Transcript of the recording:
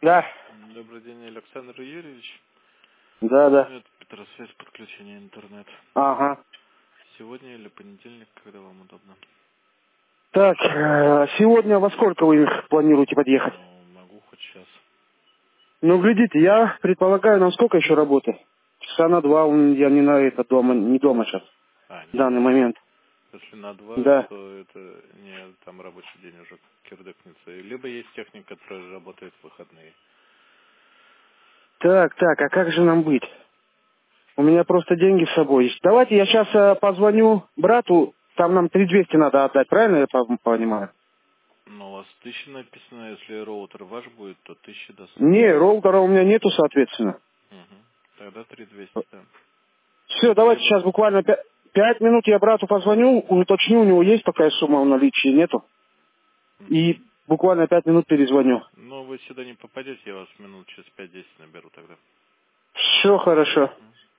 Да. Добрый день, Александр Юрьевич. Да, да. Это Петросвязь, подключение интернет. Ага. Сегодня или понедельник, когда вам удобно? Так, сегодня во сколько вы планируете подъехать? Ну, могу хоть сейчас. Ну, глядите, я предполагаю, нам сколько еще работы? Часа на два, я не на это дома, не дома сейчас, в Нет? данный момент. Если на 2, Да. то это не там рабочий день уже кирдыкнется. Либо есть техника, которая работает в выходные. Так, а как же нам быть? У меня просто деньги с собой есть. Давайте я сейчас позвоню брату, там нам 3200 надо отдать, правильно я понимаю? Но у вас 1000 написано, если роутер ваш будет, то 1000 Не, достаточно. роутера у меня нету, соответственно. Угу. Тогда 3200, да. Все, давайте Либо... сейчас буквально 5 минут я брату позвоню, уточню, у него есть такая сумма в наличии, нету. И буквально 5 минут перезвоню. Но вы сюда не попадете, я вас минут через 5-10 наберу тогда. Все хорошо. Мгм.